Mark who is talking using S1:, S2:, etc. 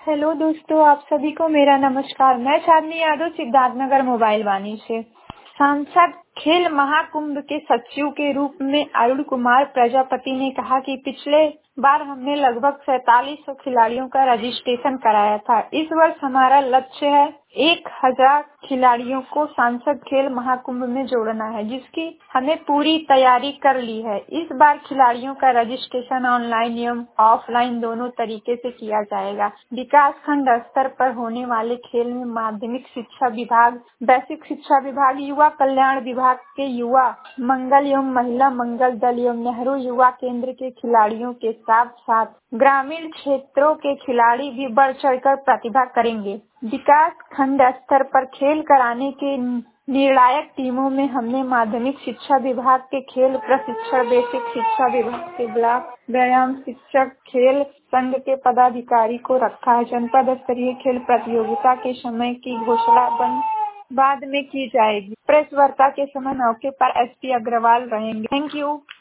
S1: Hello दोस्तों, आप सभी को मेरा नमस्कार। मैं चांदनी यादव सिद्धार्थनगर मोबाइल वाणी से। सांसद खेल महाकुंभ के सचिव के रूप में अरुण कुमार प्रजापति ने कहा कि पिछले बार हमने लगभग 4700 खिलाड़ियों का रजिस्ट्रेशन कराया था। इस वर्ष हमारा लक्ष्य है 1000 खिलाड़ियों को सांसद खेल महाकुंभ में जोड़ना है, जिसकी हमने पूरी तैयारी कर ली है। इस बार खिलाड़ियों का रजिस्ट्रेशन ऑनलाइन एवं ऑफलाइन दोनों तरीके से किया जाएगा। विकास खंड स्तर पर होने वाले खेल में माध्यमिक शिक्षा विभाग, बेसिक शिक्षा विभाग, युवा कल्याण विभाग के युवा मंगल एवं महिला मंगल दल एवं नेहरू युवा केंद्र के खिलाड़ियों के साथ साथ ग्रामीण क्षेत्रों के खिलाड़ी भी बढ़ चढ़कर प्रतिभा करेंगे। विकास खंड स्तर पर खेल कराने के निर्णायक टीमों में हमने माध्यमिक शिक्षा विभाग के खेल प्रशिक्षण, बेसिक शिक्षा विभाग के ब्लॉक व्यायाम शिक्षक, खेल संघ के पदाधिकारी को रखा है। जनपद स्तरीय खेल प्रतियोगिता के समय की घोषणा बाद में की जाएगी। प्रेस वार्ता के समय मौके पर एसपी अग्रवाल रहेंगे। Thank you.